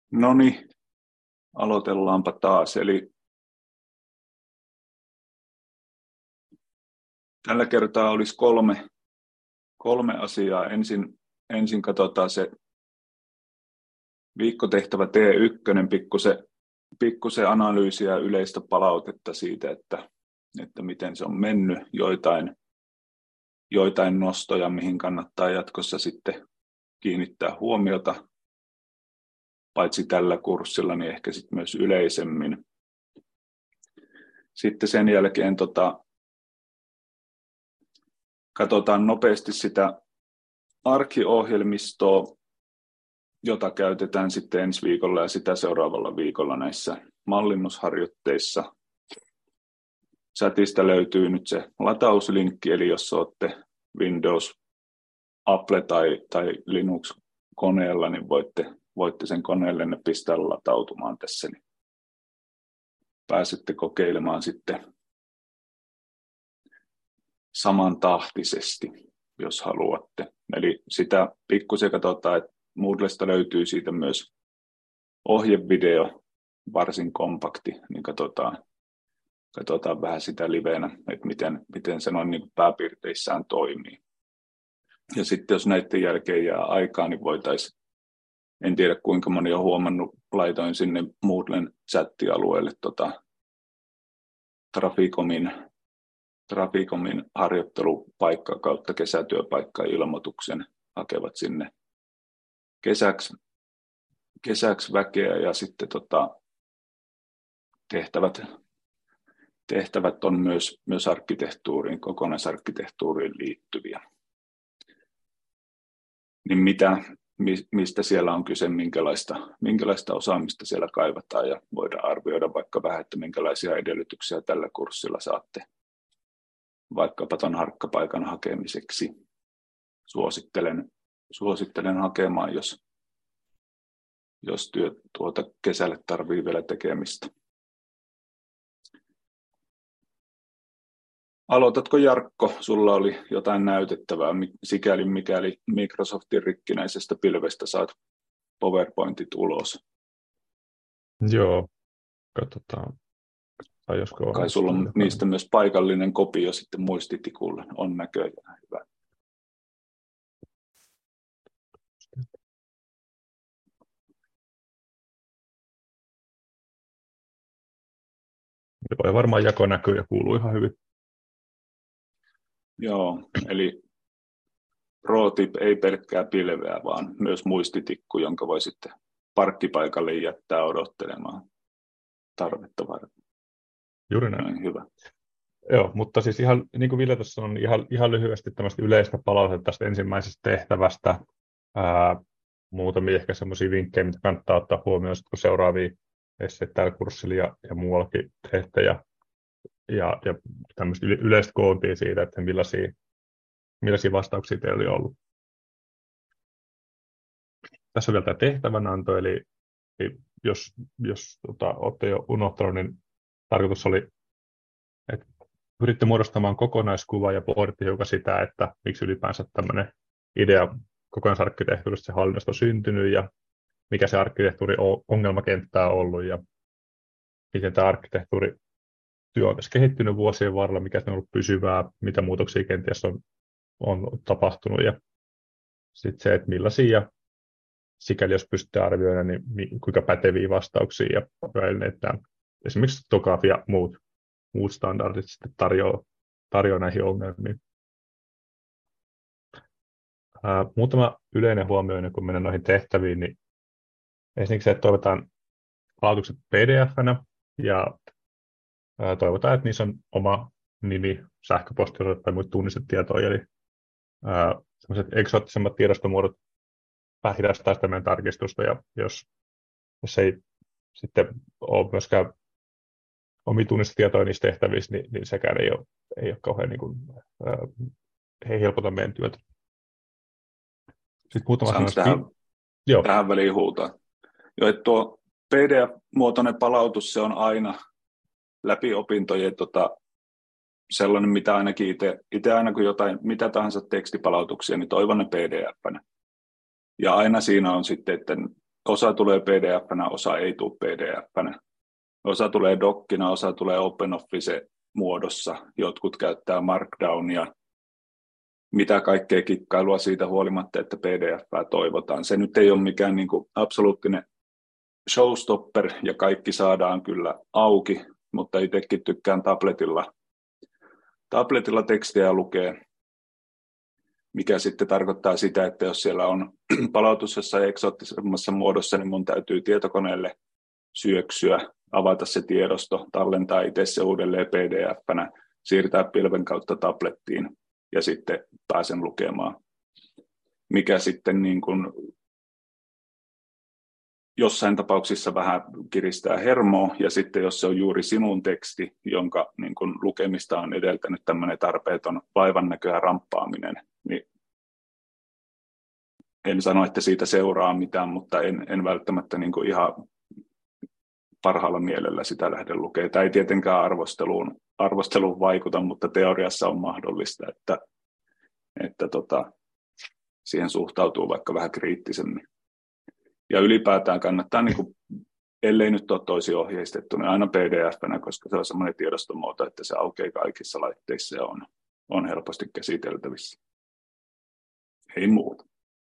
No niin, aloitellaanpa taas. Eli tällä kertaa olisi kolme asiaa. Ensin katsotaan se viikkotehtävä T1, pikkusen analyysiä ja yleistä palautetta siitä, että miten se on mennyt, joitain nostoja, mihin kannattaa jatkossa sitten kiinnittää huomiota, paitsi tällä kurssilla, niin ehkä sitten myös yleisemmin. Sitten sen jälkeen katsotaan nopeasti sitä arkiohjelmistoa, jota käytetään sitten ensi viikolla ja sitä seuraavalla viikolla näissä mallinnusharjoitteissa. Chatista löytyy nyt se latauslinkki, eli jos olette Windows, Apple tai Linux-koneella, niin voitte sen koneellenne pistää latautumaan tässä, niin pääsette kokeilemaan sitten samantahtisesti, jos haluatte. Eli sitä pikkusen katsotaan, että Moodlesta löytyy siitä myös ohjevideo, varsin kompakti, niin katsotaan vähän sitä livenä, että miten se noin niin pääpiirteissään toimii. Ja sitten jos näiden jälkeen jää aikaa, niin voitaisiin, en tiedä kuinka moni on huomannut, laitoin sinne Moodlen chattialueelle Traficomin harjoittelupaikka kautta kesätyöpaikka-ilmoituksen, hakevat sinne kesäksi väkeä, ja sitten tehtävät on myös arkkitehtuuriin, kokonaisarkkitehtuuriin liittyviä. Niin mistä siellä on kyse, minkälaista osaamista siellä kaivataan, ja voidaan arvioida vaikka vähän, että minkälaisia edellytyksiä tällä kurssilla saatte vaikkapa tuon harkkapaikan hakemiseksi. Suosittelen hakemaan, jos kesälle tarvitsee vielä tekemistä. Aloitatko, Jarkko? Sulla oli jotain näytettävää, sikäli mikäli Microsoftin rikkinäisestä pilvestä saat PowerPointit ulos. Joo, katsotaan. Kai sulla on niistä myös paikallinen kopio sitten muistitikulle. On näköjään hyvä. Joo, ja varmaan jako näkyy ja kuuluu ihan hyvin. Joo, eli pro-tip, ei pelkkää pilveä, vaan myös muistitikku, jonka voi sitten parkkipaikalle jättää odottelemaan tarvetta varten. Juuri näin. Hyvä. Joo, mutta siis ihan niin kuin Ville tuossa on ihan lyhyesti tämmöistä yleistä palautetta tästä ensimmäisestä tehtävästä. Muutamia ehkä semmoisia vinkkejä, mitä kannattaa ottaa huomioon, kun seuraavia esseitä tällä kurssilla ja muuallakin teette. Ja tämmöistä yleistä koontia siitä, että millaisia vastauksia teillä oli ollut. Tässä on vielä tämä tehtävänanto, eli jos olette jo unohtanut, niin tarkoitus oli, että pyritte muodostamaan kokonaiskuva ja pohditte hiukan sitä, että miksi ylipäänsä tämmöinen idea kokonaisarkkitehtuurista se hallinnosta on syntynyt ja mikä se arkkitehtuuri ongelmakenttä on ollut ja miten tämä arkkitehtuurityö on tässä kehittynyt vuosien varrella, mikä se on ollut pysyvää, mitä muutoksia kenties on tapahtunut ja sitten se, että millaisia, sikäli jos pystytte arvioida, niin kuinka päteviä vastauksia ja välineitä esimerkiksi TOGAF ja muut standardit sitten tarjoaa näihin ongelmiin. Muutama yleinen huomio, ennen kuin mennään noihin tehtäviin, niin ensinnäkin se, että toivotaan palautukset PDF-nä ja toivotaan, että niissä on oma nimi, sähköpostiosoite tai muita tunnistetietoja, eli sellaiset eksoottisemmat tiedostomuodot vähän hidastaa sitä meidän tarkistusta, ja jos ei sitten ole myöskään omia tunnistetietoja niissä tehtävissä, niin sekään ei ole kauhean ei helpota meidän työtä. Sitten muutama tähän väliin huutaa. Jo, että tuo PDF-muotoinen palautus, se on aina läpi opintojen sellainen, mitä ainakin itse aina kun mitä tahansa tekstipalautuksia, niin toivon ne PDF-nä. Ja aina siinä on sitten, että osa tulee PDF-nä, osa ei tule PDF-nä. Osa tulee dokkina, osa tulee OpenOffice-muodossa. Jotkut käyttää Markdownia. Mitä kaikkea kikkailua siitä huolimatta, että PDF-ää toivotaan. Se nyt ei ole mikään niin kuin absoluuttinen showstopper, ja kaikki saadaan kyllä auki, mutta itsekin tykkään tabletilla tekstiä lukee, mikä sitten tarkoittaa sitä, että jos siellä on palautus jossain eksoottisemmassa muodossa, niin mun täytyy tietokoneelle syöksyä, avata se tiedosto, tallentaa itse se uudelleen PDF-nä, siirtää pilven kautta tablettiin ja sitten pääsen lukemaan. Mikä sitten niin kuin jossain tapauksissa vähän kiristää hermoa, ja sitten jos se on juuri sinun teksti, jonka niin kuin lukemista on edeltänyt tämmöinen tarpeeton vaivan näköä ramppaaminen, niin en sano, että siitä seuraa mitään, mutta en välttämättä niin kuin ihan parhaalla mielellä sitä lähde lukemaan. Tämä ei tietenkään arvosteluun vaikuta, mutta teoriassa on mahdollista, että siihen suhtautuu vaikka vähän kriittisemmin. Ja ylipäätään kannattaa, niin kuin, ellei nyt ole toisin ohjeistettu, niin aina PDF-nä, koska se on semmoinen tiedostomuoto, että se aukeaa kaikissa laitteissa ja on helposti käsiteltävissä. Ei muuta.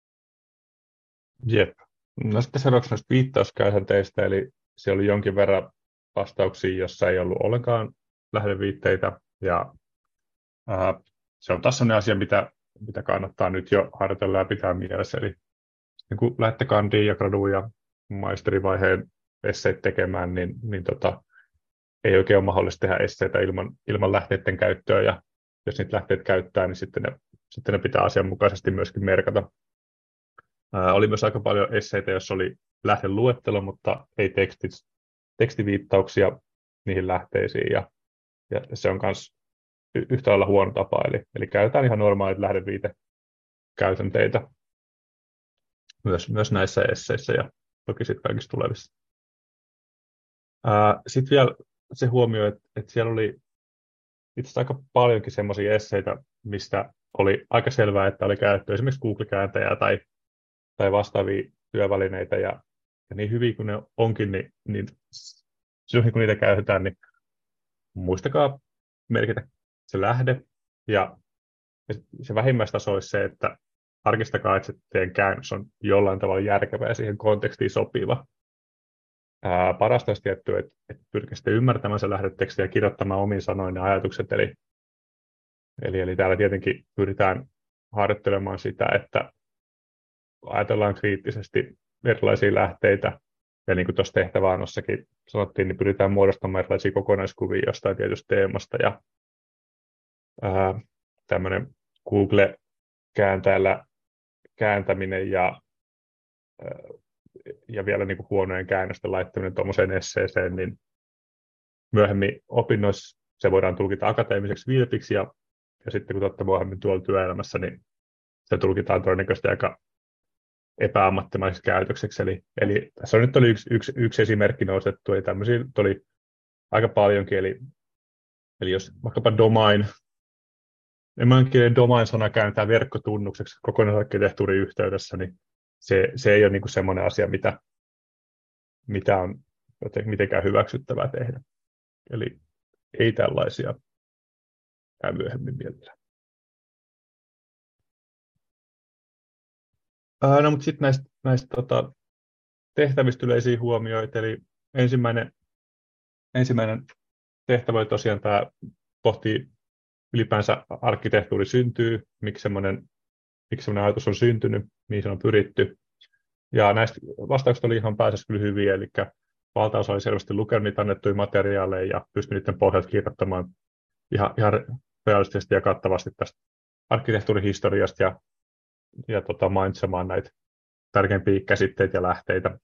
Jep. No sitten seuraavaksi näistä viittauskäytänteistä, eli siellä oli jonkin verran vastauksia, jossa ei ollut ollenkaan lähdeviitteitä, ja se on taas sellainen asia, mitä kannattaa nyt jo harjoitella ja pitää mielessä, eli niin kun lähdette kandiin ja graduun ja maisterivaiheen esseet tekemään, niin ei oikein ole mahdollista tehdä esseitä ilman lähteiden käyttöä, ja jos niitä lähteet käyttää, niin sitten ne pitää asianmukaisesti myöskin merkata. Oli myös aika paljon esseitä, joissa oli lähdeluettelo, mutta ei tekstiviittauksia niihin lähteisiin, ja se on myös yhtä lailla huono tapa, eli käytetään ihan normaalit lähdeviitekäytänteitä myös näissä esseissä ja toki sitten kaikissa tulevissa. Sitten vielä se huomio, että siellä oli itse asiassa aika paljonkin semmoisia esseitä, mistä oli aika selvää, että oli käytetty esimerkiksi Google-kääntäjää tai vastaavia työvälineitä, ja niin hyvin kuin ne onkin, niin silloin kun niitä käytetään, niin muistakaa merkitä se lähde, ja se vähimmäistaso olisi se, että tarkistakaa, että se teidän käännös on jollain tavalla järkevä ja siihen kontekstiin sopiva. Parasta olisi tietty, että pyrkii sitten ymmärtämään se lähdetekstiä ja kirjoittamaan omiin sanoin ne ajatukset. Eli täällä tietenkin pyritään harjoittelemaan sitä, että ajatellaan kriittisesti erilaisia lähteitä. Ja niin kuin tuossa tehtäväannossakin sanottiin, niin pyritään muodostamaan erilaisia kokonaiskuvia jostain tietystä teemasta. Ja tämmöinen Google-kääntäjällä kääntäminen ja vielä niin kuin huonojen käännösten laittaminen tuommoiseen esseeseen, niin myöhemmin opinnoissa se voidaan tulkita akateemiseksi vilpiksi, ja sitten kun olette myöhemmin tuolla työelämässä, niin se tulkitaan todennäköisesti aika epäammattimaiseksi käytökseksi. Eli tässä on nyt oli yksi esimerkki nostettu, ja tämmöisiä oli aika paljonkin, eli jos vaikkapa domain, englanninkielinen domain-sana kääntää verkkotunnukseksi kokonaisarkkitehtuurin yhteydessä, niin se ei ole niin kuin semmoinen asia, mitä on mitenkään hyväksyttävää tehdä. Eli ei tällaisia myöhemmin mielellä. No, mutta sitten näistä tehtävistä yleisiä huomioita, eli ensimmäinen tehtävä oli tosiaan tämä pohtii ylipäänsä arkkitehtuuri syntyy, miksi semmoinen ajatus on syntynyt, mihin se on pyritty. Ja näistä vastaukset oli ihan pääasiassa kyllä hyviä, eli valtaosa oli selvästi lukenut niitä annettuja materiaaleja ja pystyi niiden pohjalta kirjoittamaan ihan realistisesti ja kattavasti tästä arkkitehtuurihistoriasta ja mainitsemaan näitä tärkeimpiä käsitteitä ja lähteitä.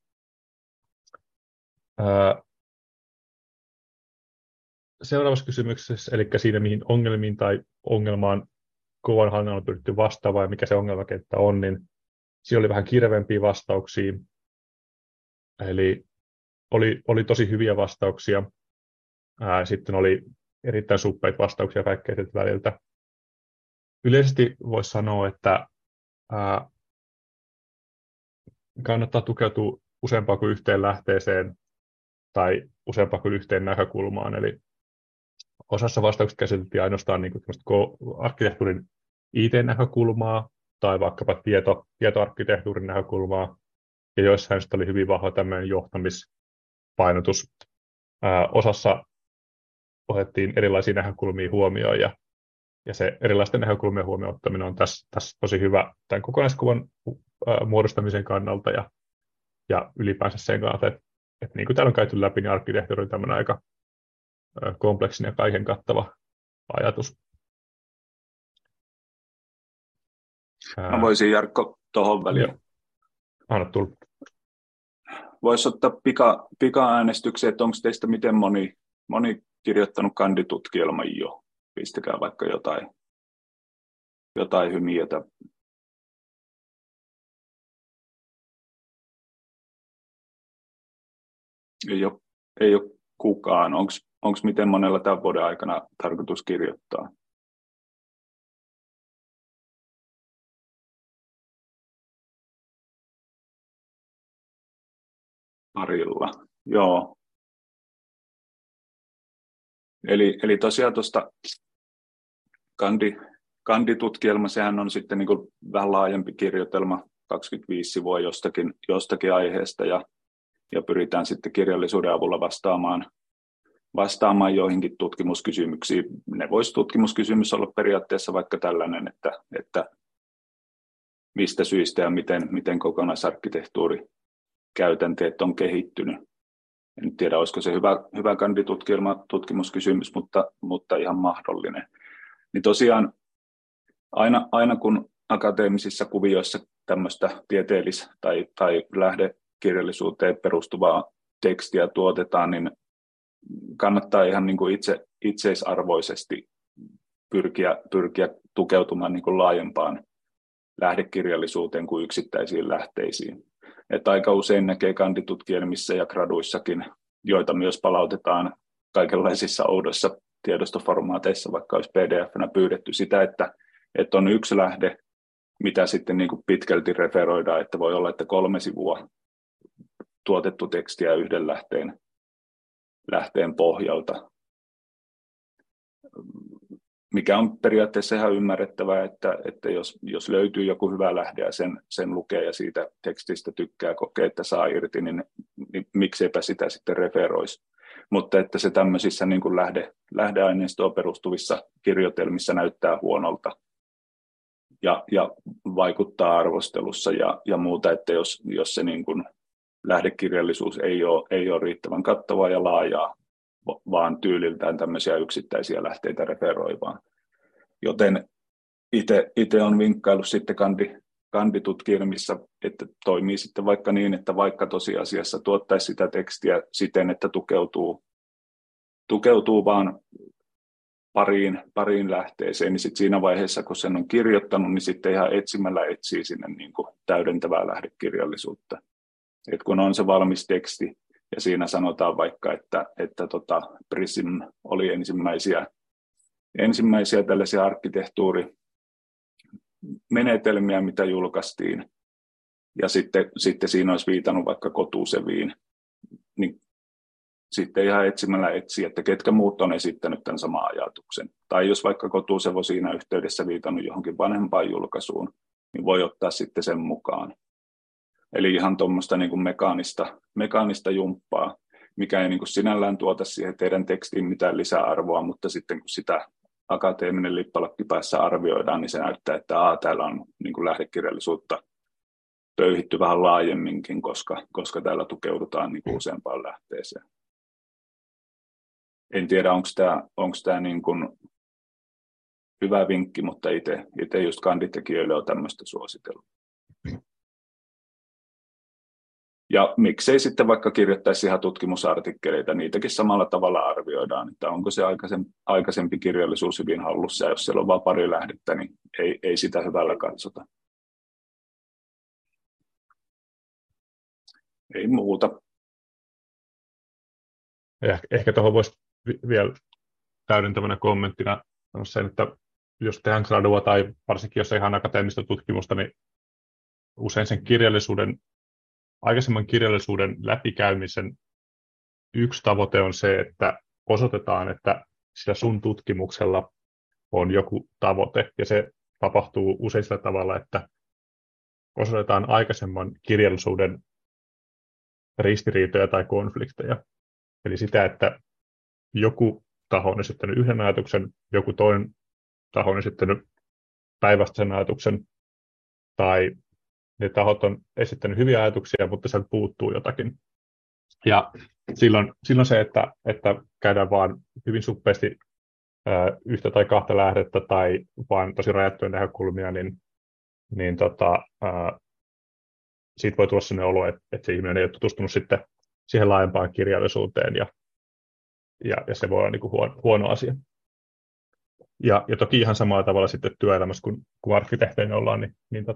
Seuraavassa kysymyksessä, eli siinä mihin ongelmiin tai ongelmaan kovan hallinnolla on pyritty vastaamaan ja mikä se ongelmakenttä on, niin siellä oli vähän kirvempiä vastauksia. Eli oli tosi hyviä vastauksia. Sitten oli erittäin suppeita vastauksia kaikkea väliltä. Yleisesti voisi sanoa, että kannattaa tukeutua useampaa kuin yhteen lähteeseen tai useampaa kuin yhteen näkökulmaan. Eli osassa vastauksista käsiteltiin ainoastaan niin arkkitehtuurin IT-näkökulmaa tai vaikkapa tietoarkkitehtuurin näkökulmaa, ja joissain sitten oli hyvin vahva tämmöinen johtamispainotus. Osassa otettiin erilaisia näkökulmia huomioon, ja se erilaisten näkökulmien huomioon ottaminen on tässä tosi hyvä tämän kokonaiskuvan muodostamisen kannalta ja ylipäänsä sen kannalta, että niin kuin täällä on käyty läpi, niin arkkitehtuuri on tämmöinen aika kompleksinen ja kaiken kattava ajatus. Mä voisin, Jarkko, tuohon väliin. Anna tulla. Voisi ottaa pika-äänestykseen, että onko teistä miten moni kirjoittanut kanditutkielman jo? Pistäkää vaikka jotain hymiötä. Ei ole kukaan. Onko miten monella tämän vuoden aikana tarkoitus kirjoittaa? Parilla, joo. Eli tosiaan tuosta kanditutkielma, sehän on sitten niin kuin vähän laajempi kirjoitelma, 25 sivua jostakin aiheesta, ja pyritään sitten kirjallisuuden avulla vastaamaan joihinkin tutkimuskysymyksiin. Ne voisi tutkimuskysymys olla periaatteessa vaikka tällainen, että mistä syistä ja miten kokonaisarkkitehtuurikäytänteet on kehittynyt. En tiedä, olisiko se hyvä kanditutkielma tutkimuskysymys, mutta ihan mahdollinen. Niin tosiaan aina kun akateemisissa kuvioissa tämmöistä tieteellis- tai lähdekirjallisuuteen perustuvaa tekstiä tuotetaan, niin kannattaa ihan niin kuin itseisarvoisesti pyrkiä tukeutumaan niin kuin laajempaan lähdekirjallisuuteen kuin yksittäisiin lähteisiin. Että aika usein näkee kanditutkielmissa ja graduissakin, joita myös palautetaan kaikenlaisissa oudoissa tiedostoformaateissa, vaikka olisi PDF-nä pyydetty sitä, että on yksi lähde, mitä sitten niin kuin pitkälti referoidaan, että voi olla, että 3 sivua tuotettu tekstiä yhden lähteen pohjalta, mikä on periaatteessa ihan ymmärrettävää, että jos löytyy joku hyvä lähde ja sen lukee ja siitä tekstistä tykkää, kokee, että saa irti, niin mikseipä sitä sitten referoisi. Mutta että se tämmöisissä niin kuin lähdeaineistoon perustuvissa kirjoitelmissa näyttää huonolta ja vaikuttaa arvostelussa ja muuta, että jos se niin kuin lähdekirjallisuus ei ole riittävän kattavaa ja laajaa, vaan tyyliltään tämmöisiä yksittäisiä lähteitä referoivaan. Joten itse on vinkkaillut sitten kanditutkielmissa, että toimii sitten vaikka niin, että vaikka tosiasiassa tuottaisi sitä tekstiä siten, että tukeutuu vaan pariin lähteeseen, niin sitten siinä vaiheessa, kun sen on kirjoittanut, niin sitten ihan etsimällä etsii sinne niin kuin täydentävää lähdekirjallisuutta. Et kun on se valmis teksti, ja siinä sanotaan vaikka, että Prism oli ensimmäisiä tällaisia arkkitehtuurimenetelmiä, mitä julkaistiin, ja sitten siinä olisi viitannut vaikka Kotuseviin, niin sitten ihan etsimällä etsii, että ketkä muut on esittänyt tämän saman ajatuksen. Tai jos vaikka Kotusevo siinä yhteydessä viitannut johonkin vanhempaan julkaisuun, niin voi ottaa sitten sen mukaan. Eli ihan tuommoista niin kuin mekaanista jumppaa, mikä ei niin kuin sinällään tuota siihen teidän tekstiin mitään lisäarvoa, mutta sitten kun sitä akateeminen lippalakki päässä arvioidaan, niin se näyttää, että täällä on niin kuin lähdekirjallisuutta pöyhitty vähän laajemminkin, koska täällä tukeudutaan niin kuin useampaan lähteeseen. En tiedä, onko tämä niin kuin hyvä vinkki, mutta itse just kanditekijöille on tämmöistä suositellut. Ja miksei sitten vaikka kirjoittaisi ihan tutkimusartikkeleita, niitäkin samalla tavalla arvioidaan, että onko se aikaisempi kirjallisuus hyvin hallussa, ja jos siellä on vain pari lähdettä, niin ei sitä hyvällä katsota. Ei muuta. Ehkä tuohon voisi vielä täydentävänä kommenttina sanoa sen, että jos tehdään gradua tai varsinkin jos ei ihan akateemista tutkimusta, niin usein sen kirjallisuuden aikaisemman kirjallisuuden läpikäymisen yksi tavoite on se, että osoitetaan, että sillä sun tutkimuksella on joku tavoite, ja se tapahtuu usein sillä tavalla, että osoitetaan aikaisemman kirjallisuuden ristiriitoja tai konflikteja. Eli sitä, että joku taho on esittänyt yhden ajatuksen, joku toinen taho on esittänyt päinvastaisen ajatuksen, tai ne tahot on esittänyt hyviä ajatuksia, mutta sieltä puuttuu jotakin. Ja silloin se, että käydään vaan hyvin suppeasti yhtä tai kahta lähdettä tai vaan tosi rajattuja näkökulmia, niin siitä voi tulla sellainen olo, että se ihminen ei ole tutustunut sitten siihen laajempaan kirjallisuuteen, ja se voi olla niin kuin huono asia. Ja toki ihan samalla tavalla sitten työelämässä, kun arkkitehteinä ollaan, niin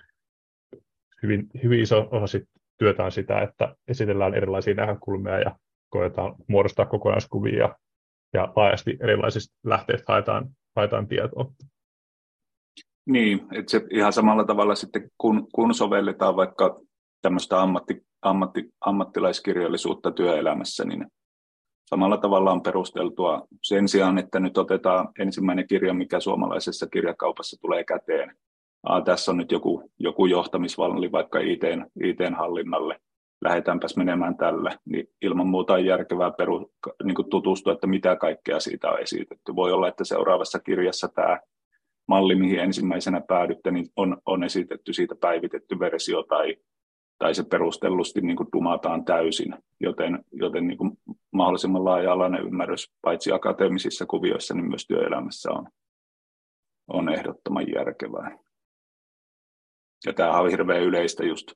hyvin iso osa työtä on sitä, että esitellään erilaisia näkökulmia ja koetaan muodostaa kokonaiskuvia ja laajasti erilaisista lähteistä haetaan tietoa. Niin, että se ihan samalla tavalla sitten, kun sovelletaan vaikka tämmöistä ammattilaiskirjallisuutta työelämässä, niin samalla tavalla on perusteltua sen sijaan, että nyt otetaan ensimmäinen kirja, mikä suomalaisessa kirjakaupassa tulee käteen. Tässä on nyt joku johtamisvalli vaikka IT-hallinnalle, lähdetäänpäs menemään tällä, niin ilman muuta on järkevää niin kuin tutustua, että mitä kaikkea siitä on esitetty. Voi olla, että seuraavassa kirjassa tämä malli, mihin ensimmäisenä päädytte, niin on esitetty siitä päivitetty versio tai se perustellusti niin kuin dumataan täysin, joten niin kuin mahdollisimman laaja-alainen ymmärrys paitsi akateemisissa kuvioissa, niin myös työelämässä on ehdottoman järkevää. Ja tämä on hirveän yleistä just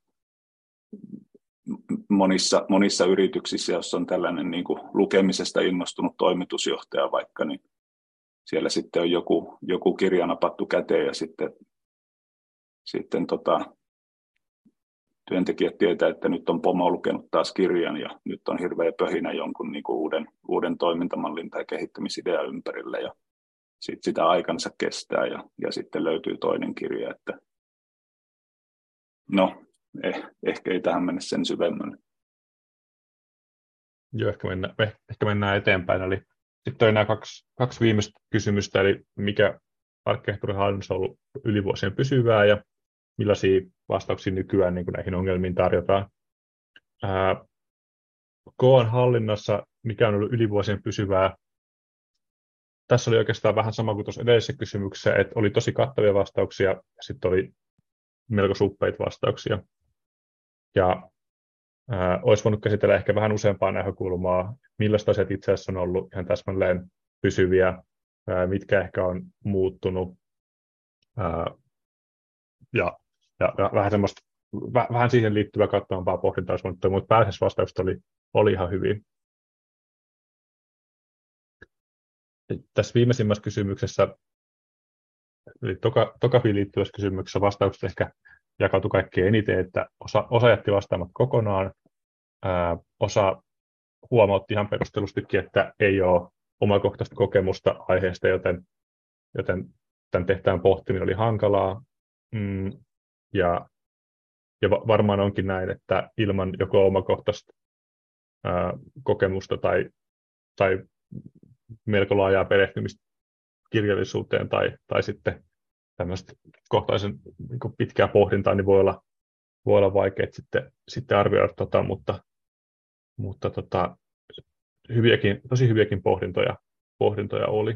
monissa yrityksissä, jos on tällainen niin kuin lukemisesta innostunut toimitusjohtaja vaikka, niin siellä sitten on joku kirja napattu käteen ja sitten työntekijät tietää, että nyt on pomo lukenut taas kirjan ja nyt on hirveä pöhinä jonkun niin kuin uuden toimintamallin tai kehittämisidean ympärillä ja sitten sitä aikansa kestää ja sitten löytyy toinen kirja, että no, ehkä ei tähän mennä sen syvemmälle. Joo, ehkä mennään eteenpäin. Eli sitten on nämä kaksi viimeistä kysymystä, eli mikä arkkitehtuurihallinnossa on ollut yli vuosien pysyvää ja millaisia vastauksia nykyään niin kuin näihin ongelmiin tarjotaan. Koon hallinnassa, mikä on ollut yli vuosien pysyvää. Tässä oli oikeastaan vähän sama kuin tuossa edellisessä kysymyksessä, että oli tosi kattavia vastauksia ja sitten oli melko suppeita vastauksia. Ja olisi voinut käsitellä ehkä vähän useampaa näkökulmaa, millaista asiat itse asiassa on ollut ihan täsmälleen pysyviä, mitkä ehkä on muuttunut. Ja vähän siihen liittyvää kattavampaa pohdintaa, mutta pääasiassa vastaukset oli ihan hyvin. Tässä viimeisimmässä kysymyksessä, eli tokaviin liittyvässä kysymyksessä vastaukset ehkä jakautui kaikkein eniten, että osa jätti vastaamat kokonaan, osa huomautti ihan perustellustikin, että ei ole omakohtaista kokemusta aiheesta, joten tämän tehtävän pohtiminen oli hankalaa. Ja varmaan onkin näin, että ilman joko omakohtaista kokemusta tai melko laajaa perehtymistä kirjallisuuteen tai sitten tämmöistä kohtaisen niin pitkää pohdintaa, niin voi olla vaikea sitten arvioida mutta tosi hyviäkin pohdintoja oli.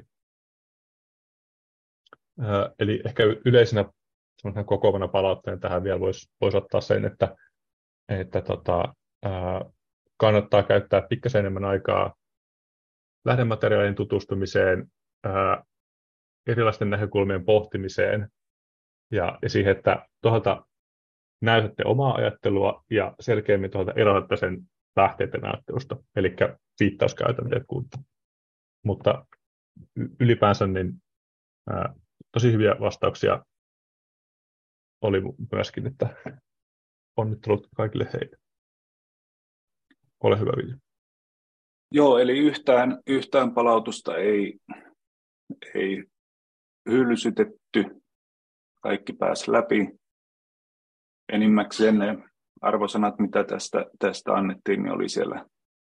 Eli ehkä yleisenä kokoavana palautteena tähän vielä voisi ottaa sen, että kannattaa käyttää pikkasen enemmän aikaa lähdemateriaalin tutustumiseen, erilaisten näkökulmien pohtimiseen ja siihen, että tuolta näytätte omaa ajattelua ja selkeämmin tuolta erotatte sen lähteiden ajattelusta, eli viittauskäytänteet kuntoon. Mutta ylipäänsä niin tosi hyviä vastauksia oli myöskin, että onnittelut kaikille heille. Ole hyvä, Vilja. Joo, eli yhtään palautusta ei hylsytetty. Kaikki pääsi läpi. Enimmäkseen ne arvosanat, mitä tästä annettiin, niin oli siellä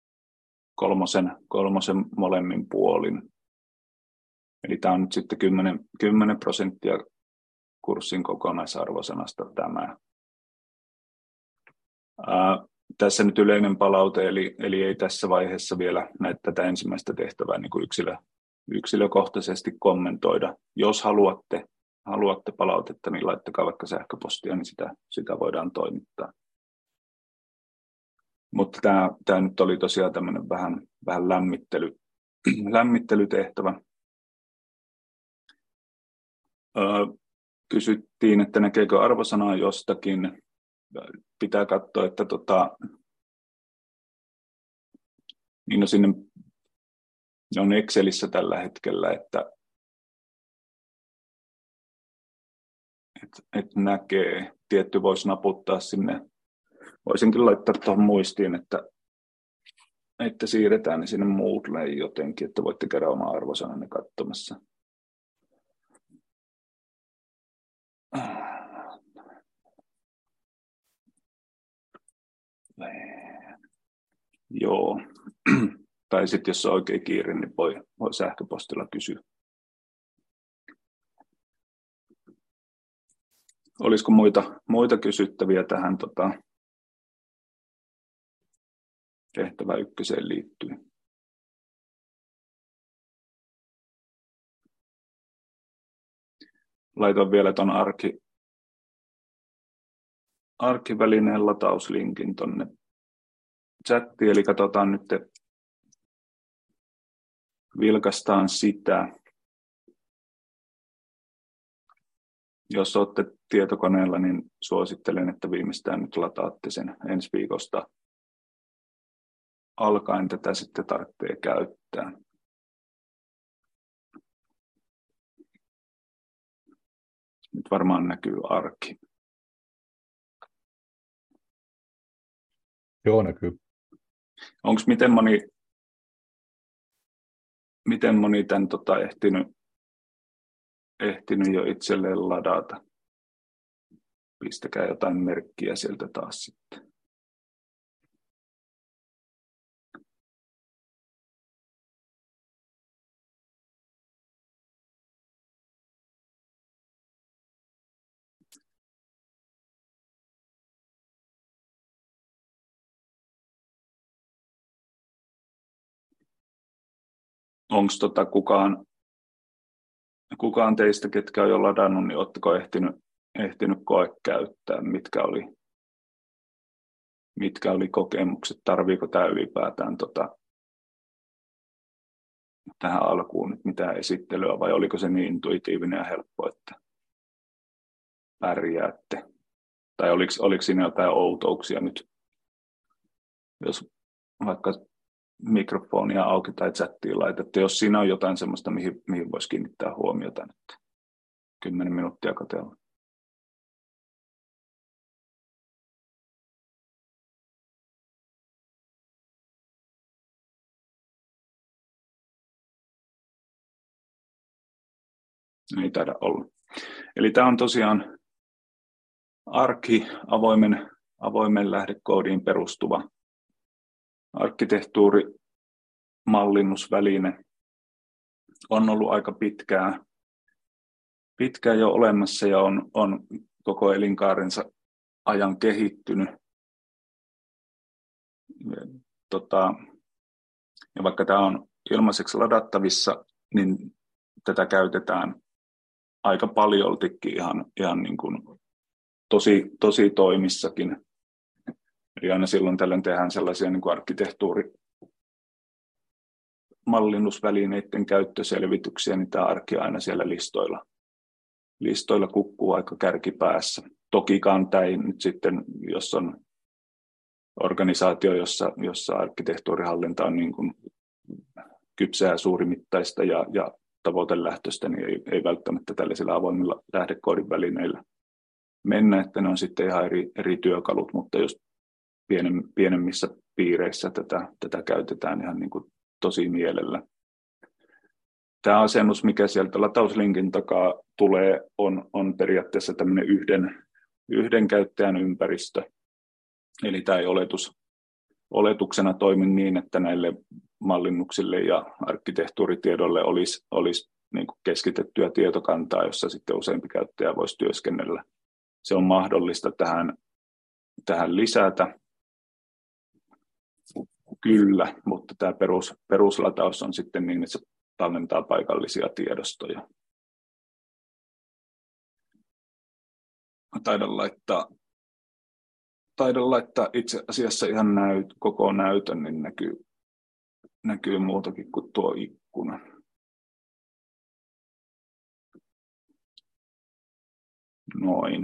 kolmosen molemmin puolin. Eli tämä on nyt sitten 10% kurssin kokonaisarvosanasta tämä. Tässä nyt yleinen palaute, eli ei tässä vaiheessa vielä näitä tätä ensimmäistä tehtävää niin kuin yksilökohtaisesti kommentoida. Jos haluatte palautetta, niin laittakaa vaikka sähköpostia, niin sitä voidaan toimittaa. Mutta tämä nyt oli tosiaan tämmöinen vähän lämmittelytehtävä. Kysyttiin, että näkeekö arvosanaa jostakin. Pitää katsoa, että niin sinne on Excelissä tällä hetkellä, että näkee. Tietty voisi naputtaa sinne. Voisinkin laittaa tuohon muistiin, että siirretään ne sinne Moodleen jotenkin, että voitte käydä omaa arvosananne katsomassa. Joo. Tai sitten jos on oikein kiire, niin voi sähköpostilla kysyä. Olisiko muita kysyttäviä tähän tehtävä ykköseen liittyen? Laitan vielä tuon arkivälineen latauslinkin tuonne chattiin, eli katsotaan nyt, vilkaistaan sitä. Jos olette tietokoneella, niin suosittelen, että viimeistään nyt lataatte sen ensi viikosta alkaen tätä sitten tarvitsee käyttää. Nyt varmaan näkyy arki. Joo, näkyy. Onko miten moni tämän ehtinyt jo itselleen ladata? Pistäkää jotain merkkiä sieltä taas sitten. Onko kukaan teistä, ketkä on jo ladannut, niin oletteko ehtinyt koekäyttää? Mitkä oli kokemukset? Tarviiko tämä ylipäätään tähän alkuun nyt mitään esittelyä, vai oliko se niin intuitiivinen ja helppo, että pärjäätte? Tai oliko siinä jotain outouksia nyt, jos vaikka mikrofonia auki tai chattiin laitatte, jos siinä on jotain sellaista, mihin voisi kiinnittää huomiota nyt 10 minuuttia katsella. Ei taida olla. Eli tämä on tosiaan arki, avoimen lähdekoodiin perustuva arkkitehtuurimallinnusväline. On ollut aika pitkään jo olemassa ja on koko elinkaarensa ajan kehittynyt. Ja vaikka tämä on ilmaiseksi ladattavissa, niin tätä käytetään aika paljoltikin ihan niin kuin tosi toimissakin. Eli aina silloin tällöin tehdään sellaisia niin kuin arkkitehtuurimallinnusvälineiden käyttöselvityksiä, niin tämä arki aina siellä listoilla kukkuu aika kärkipäässä. Tokikaan tämä ei nyt sitten, jos on organisaatio, jossa arkkitehtuurihallinta on niin kuin kypsää, suurimittaista ja tavoitelähtöistä, niin ei välttämättä tällaisilla avoimilla lähdekoodin välineillä mennä, että ne on sitten ihan eri työkalut, mutta jos pienemmissä piireissä tätä käytetään ihan niin kuin tosi mielellä. Tämä asennus, mikä sieltä latauslinkin takaa tulee, on periaatteessa tämmöinen yhden käyttäjän ympäristö. Eli tämä ei oletuksena toimi niin, että näille mallinnuksille ja arkkitehtuuritiedolle olisi niin kuin keskitettyä tietokantaa, jossa sitten useampi käyttäjä voisi työskennellä. Se on mahdollista tähän lisätä, kyllä, mutta tämä peruslataus on sitten niin, että se tallentaa paikallisia tiedostoja. Taidan laittaa itse asiassa ihan koko näytön, niin näkyy muutakin kuin tuo ikkuna. Noin.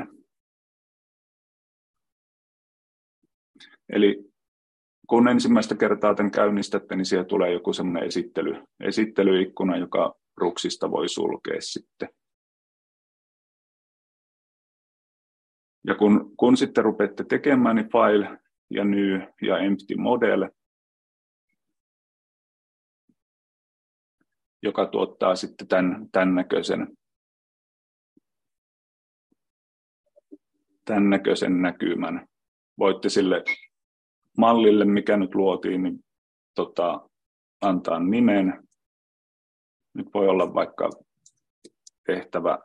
Eli kun ensimmäistä kertaa tämän käynnistätte, niin siellä tulee joku semmoinen esittelyikkuna, joka Ruxista voi sulkea sitten. Ja kun sitten rupeatte tekemään, niin file ja new ja empty model, joka tuottaa sitten tämän näköisen näkymän. Voitte sille mallille, mikä nyt luotiin, niin antaa nimen. Nyt voi olla vaikka tehtävä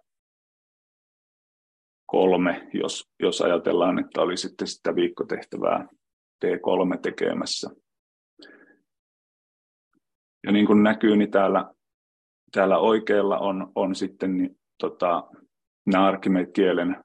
3, jos ajatellaan, että oli sitten sitä viikkotehtävää T3 tekemässä. Ja niin kuin näkyy, niin täällä oikealla on sitten niin, nämä Archimate-kielen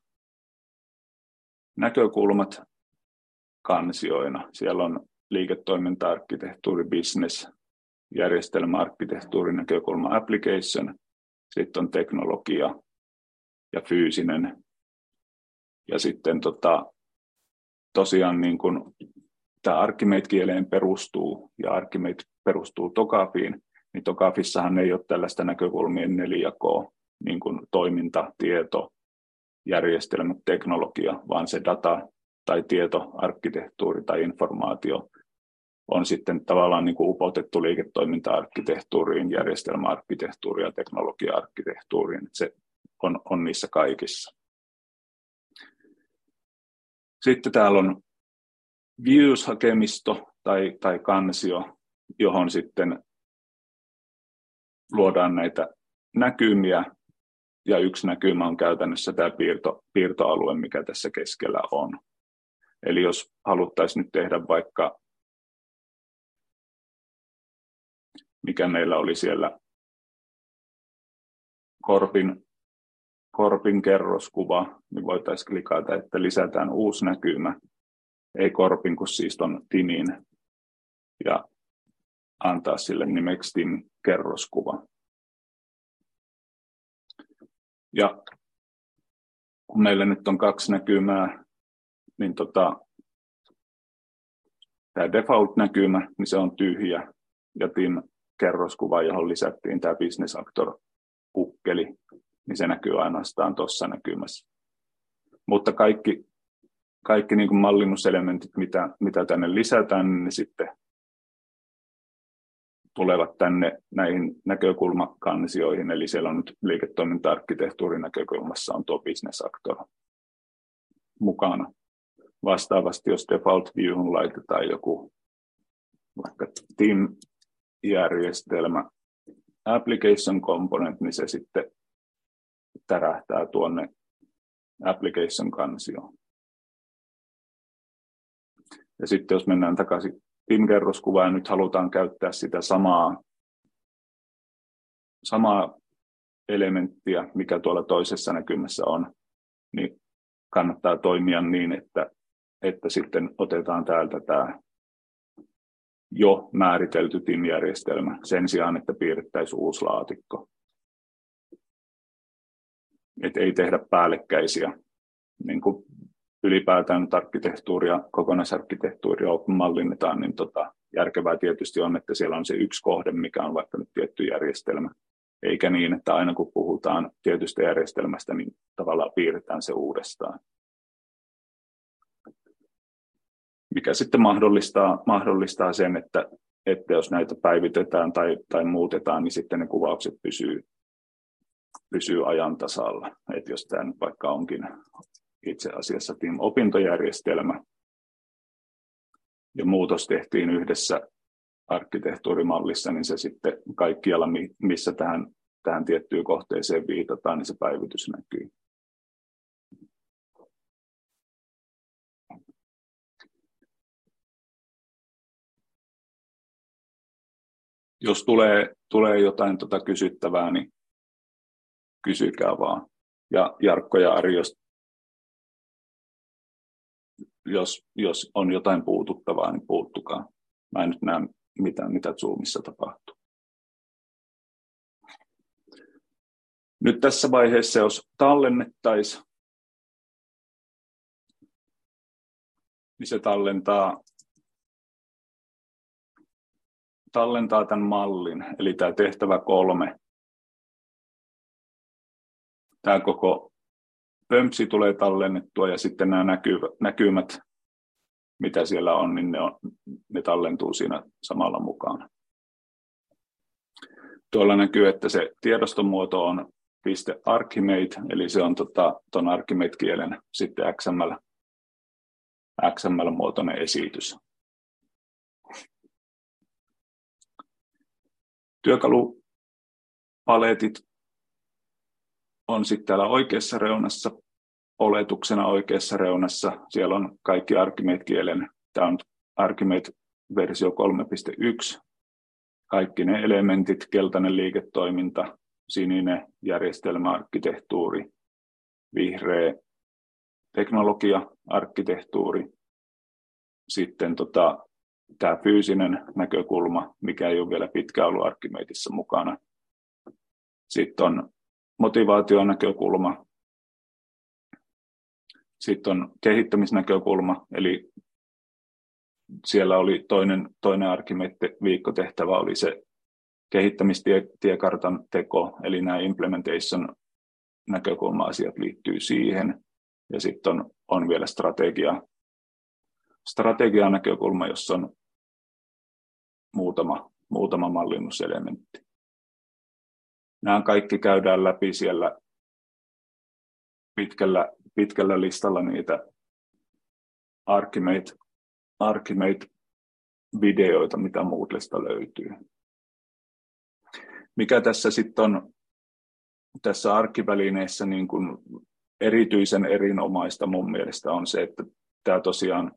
näkökulmat kansioina. Siellä on liiketoiminta-arkkitehtuuri, business, järjestelmä-arkkitehtuuri, näkökulma, application, sitten on teknologia ja fyysinen. Ja sitten tosiaan niin kun tämä Archimate-kieleen perustuu ja Archimate perustuu Tokafiin, niin Tokafissahan ei ole tällaista näkökulmien nelijakoa, niin kuin toiminta, tieto, järjestelmä, teknologia, vaan se data tai tieto, arkkitehtuuri tai informaatio on sitten tavallaan niin kuin upotettu liiketoiminta-arkkitehtuuriin, järjestelmä-arkkitehtuuriin ja teknologia-arkkitehtuuriin. Se on niissä kaikissa. Sitten täällä on views-hakemisto tai kansio, johon sitten luodaan näitä näkymiä. Ja yksi näkymä on käytännössä tämä piirtoalue, mikä tässä keskellä on. Eli jos haluttaisiin nyt tehdä vaikka, mikä meillä oli siellä, Korpin kerroskuva, niin voitaisiin klikata, että lisätään uusi näkymä. Ei Korpin, kun siis on Timin, ja antaa sille nimeksi Tim kerroskuva. Ja kun meillä nyt on 2 näkymää, niin tämä default-näkymä, niin se on tyhjä, ja Tim-kerroskuva, johon lisättiin tämä Business Actor-pukkeli, niin se näkyy ainoastaan tuossa näkymässä. Mutta kaikki niin kuin mallinnuselementit, mitä tänne lisätään, niin sitten tulevat tänne näihin näkökulmakansioihin, eli siellä on nyt liiketoiminta-arkkitehtuurin näkökulmassa on tuo Business Actor mukana. Vastaavasti, jos default viewhun laitetaan joku vaikka Team-järjestelmä application component, niin se sitten tärähtää tuonne application-kansioon. Ja sitten jos mennään takaisin Team-kerroskuvaan ja nyt halutaan käyttää sitä samaa elementtiä, mikä tuolla toisessa näkymässä on, niin kannattaa toimia niin, että sitten otetaan täältä tämä jo määritelty Team-järjestelmä sen sijaan, että piirrettäisiin uusi laatikko. Että ei tehdä päällekkäisiä. Niin kuin ylipäätään arkkitehtuuria, kokonaisarkkitehtuuria mallinnetaan, niin järkevää tietysti on, että siellä on se yksi kohde, mikä on vaikka nyt tietty järjestelmä. Eikä niin, että aina kun puhutaan tietystä järjestelmästä, niin tavallaan piirretään se uudestaan. Mikä sitten mahdollistaa sen, että jos näitä päivitetään tai muutetaan, niin sitten ne kuvaukset pysyy ajan tasalla. Että jos tämä nyt vaikka onkin itse asiassa Team-opintojärjestelmä, ja muutos tehtiin yhdessä arkkitehtuurimallissa, niin se sitten kaikkialla, missä tähän tiettyyn kohteeseen viitataan, niin se päivitys näkyy. Jos tulee jotain kysyttävää, niin kysykää vaan. Ja Jarkko ja Ari, jos on jotain puututtavaa, niin puuttukaa. Mä en nyt näe mitä Zoomissa tapahtuu. Nyt tässä vaiheessa, jos tallennettaisiin, niin se tallentaa tämän mallin, eli tämä tehtävä 3. Tämä koko pömpsi tulee tallennettua ja sitten nämä näkymät, mitä siellä on, niin ne tallentuu siinä samalla mukana. Tuolla näkyy, että se tiedoston on .archimate, eli se on tuon Archimate-kielen sitten XML-muotoinen esitys. Työkalupaletit on sitten täällä oikeassa reunassa, oletuksena oikeassa reunassa. Siellä on kaikki Archimate-kielen, tämä on Archimate-versio 3.1. Kaikki ne elementit, keltainen liiketoiminta, sininen järjestelmäarkkitehtuuri, vihreä teknologia-arkkitehtuuri, sitten tämä fyysinen näkökulma, mikä ei ole vielä pitkään ollut Archimadeissa mukana. Sitten on motivaationäkökulma, sitten on kehittämisnäkökulma, eli siellä oli toinen Archimate-viikkotehtävä oli se kehittämistiekartan teko, eli nämä implementation näkökulma-asiat liittyy siihen. Ja sitten on vielä strategia näkökulma, jossa on muutama mallinnuselementti. Nämä kaikki käydään läpi siellä pitkällä listalla niitä Archimate-videoita, mitä Moodlesta löytyy. Mikä tässä sitten on tässä arkkivälineessä niin kuin erityisen erinomaista mun mielestä on se, että tämä tosiaan,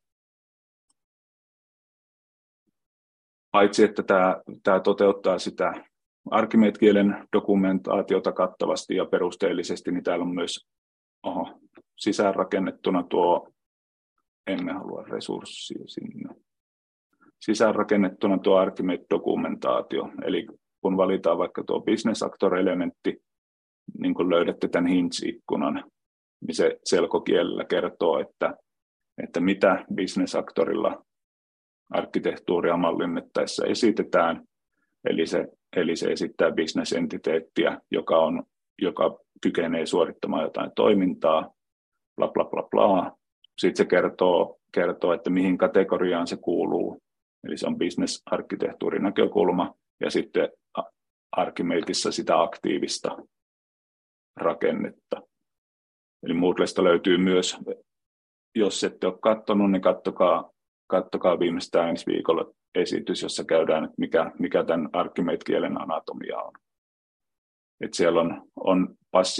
paitsi että tämä toteuttaa sitä Archimate-kielen dokumentaatiota kattavasti ja perusteellisesti, niin täällä on myös sisäänrakennettuna emme halua resurssia sinne, sisäänrakennettuna tuo Archimate-dokumentaatio, eli kun valitaan vaikka tuo Business Actor-elementti, niin kun löydätte tämän Hints-ikkunan, niin se selkokielellä kertoo, että mitä Business Actorilla arkkitehtuuria mallinnettaessa esitetään, eli se esittää business-entiteettiä, joka kykenee suorittamaan jotain toimintaa, bla bla bla bla. Sitten se kertoo, että mihin kategoriaan se kuuluu, eli se on business-arkkitehtuurin näkökulma, ja sitten Archimadeissa sitä aktiivista rakennetta. Eli Moodlesta löytyy myös, jos ette ole katsonut, niin katsokaa viimeistään ensi viikolla esitys, jossa käydään, että mikä tämän Archimate-kielen anatomia on. Että siellä on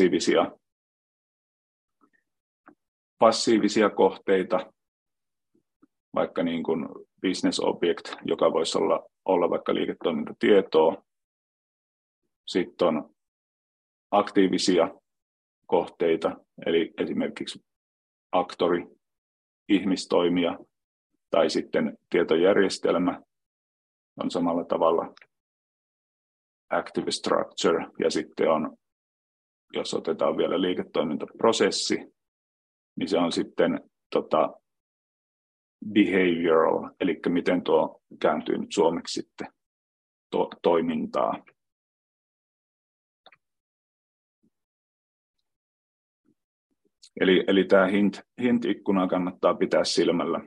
passiivisia kohteita, vaikka niin kuin business object, joka voisi olla vaikka liiketoimintatietoa. Sitten on aktiivisia kohteita, eli esimerkiksi aktori, ihmistoimija tai sitten tietojärjestelmä on samalla tavalla active structure, ja sitten on, jos otetaan vielä liiketoimintaprosessi, niin se on sitten behavioral, eli miten tuo kääntyy nyt suomeksi sitten toimintaa. Eli tämä hint-ikkuna kannattaa pitää silmällä.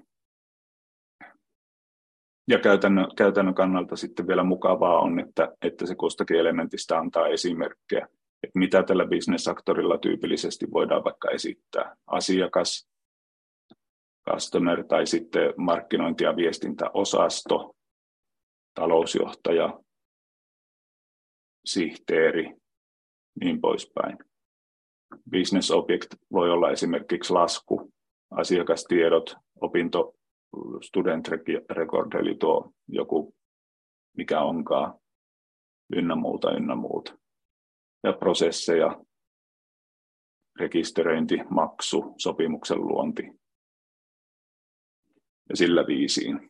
Ja käytännön kannalta sitten vielä mukavaa on, että se kustakin elementistä antaa esimerkkejä, että mitä tällä business-aktorilla tyypillisesti voidaan vaikka esittää. Asiakas, customer tai sitten markkinointi- ja viestintäosasto, talousjohtaja, sihteeri, niin poispäin. Business object voi olla esimerkiksi lasku, asiakastiedot, student record, eli tuo joku, mikä onkaan, ynnä muuta. Ja prosesseja, rekisteröinti, maksu, sopimuksen luonti ja sillä viisiin.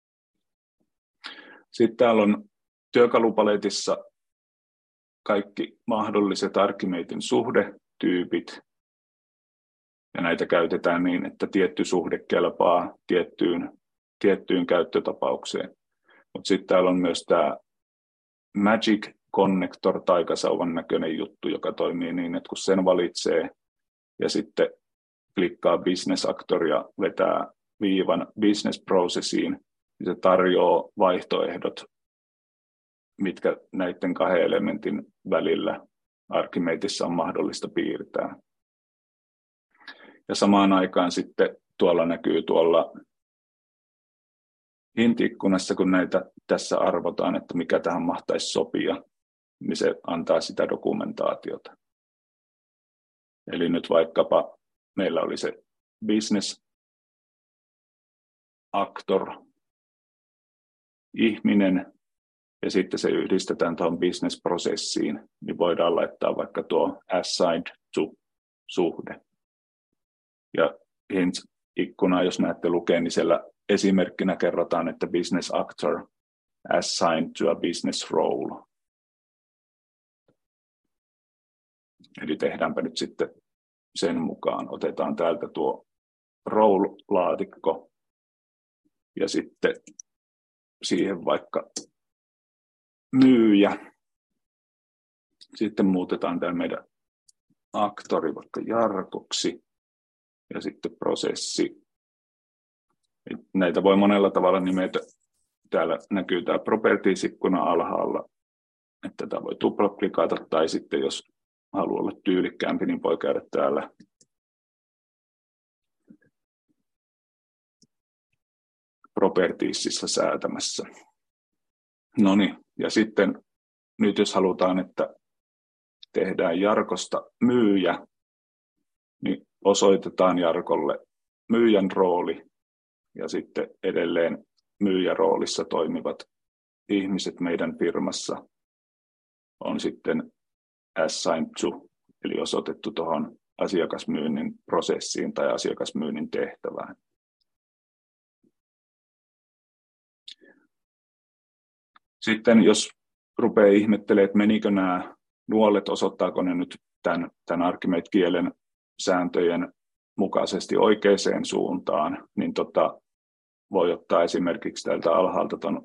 Sitten täällä on työkalupaletissa kaikki mahdolliset Archimedein suhdetyypit, ja näitä käytetään niin, että tietty suhde kelpaa tiettyyn käyttötapaukseen. Mutta sitten täällä on myös tämä Magic Connector, taikasauvan näköinen juttu, joka toimii niin, että kun sen valitsee ja sitten klikkaa Business Actor ja vetää viivan Business Processiin, niin se tarjoaa vaihtoehdot, mitkä näiden kahden elementin välillä Archimedessa on mahdollista piirtää. Ja samaan aikaan sitten tuolla näkyy tuolla hint-ikkunassa, kun näitä tässä arvotaan, että mikä tähän mahtaisi sopia, niin se antaa sitä dokumentaatiota. Eli nyt vaikkapa meillä oli se business actor, ihminen, ja sitten se yhdistetään tuohon business-prosessiin, niin voidaan laittaa vaikka tuo assigned to-suhde. Ja hint-ikkuna, jos näette lukee, niin siellä esimerkkinä kerrotaan, että business actor assigned to a business role. Eli tehdäänpä nyt sitten sen mukaan. Otetaan täältä tuo role-laatikko ja sitten siihen vaikka myyjä. Sitten muutetaan tämä meidän aktori vaikka Jarkoksi ja sitten prosessi. Näitä voi monella tavalla nimetä. Täällä näkyy tämä Properties-ikkuna alhaalla, että tätä voi tuplaklikata tai sitten jos haluaa olla tyylikkäämpi, niin voi käydä täällä Propertiesissa säätämässä. No niin, ja sitten nyt jos halutaan, että tehdään Jarkosta myyjä, niin osoitetaan Jarkolle myyjän rooli ja sitten edelleen myyjäroolissa toimivat ihmiset meidän firmassa on sitten assigned to, eli osoitettu tuohon asiakasmyynnin prosessiin tai asiakasmyynnin tehtävään. Sitten jos rupeaa ihmettelemään, että menikö nämä nuolet, osoittaako ne nyt tämän Archimede-kielen sääntöjen mukaisesti oikeaan suuntaan, niin voi ottaa esimerkiksi täältä alhaalta tuon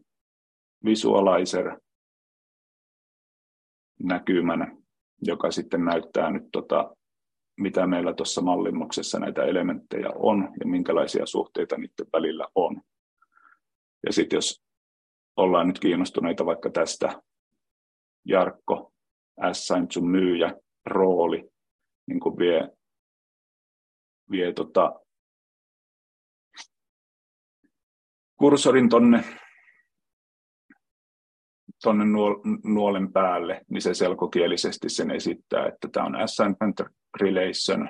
visualizer-näkymän, joka sitten näyttää nyt, mitä meillä tuossa mallinnoksessa näitä elementtejä on ja minkälaisia suhteita niiden välillä on. Ja sitten jos ollaan nyt kiinnostuneita vaikka tästä Jarkko, assigned to myyjä, rooli, niin kun vie kursorin tonne nuolen päälle, niin se selkokielisesti sen esittää, että tämä on assignment relation,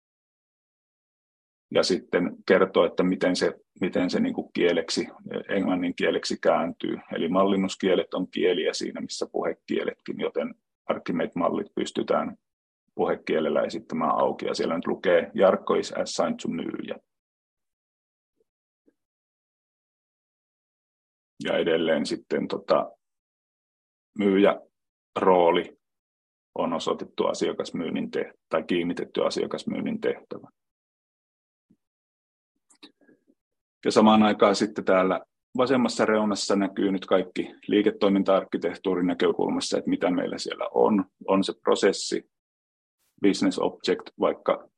ja sitten kertoo, että miten se niin kuin kieleksi, englannin kieleksi kääntyy. Eli mallinnuskielet on kieliä siinä, missä puhekieletkin, joten Archimede-mallit pystytään puhekielellä esittämään auki, ja siellä nyt lukee Jarkko is assigned to myyjä. Ja edelleen sitten myyjärooli on osoitettu asiakasmyynnin tai kiinnitetty asiakasmyynnin tehtävä. Ja samaan aikaan sitten täällä vasemmassa reunassa näkyy nyt kaikki liiketoiminta-arkkitehtuurin näkökulmassa, että mitä meillä siellä on. On se prosessi, business object, vaikka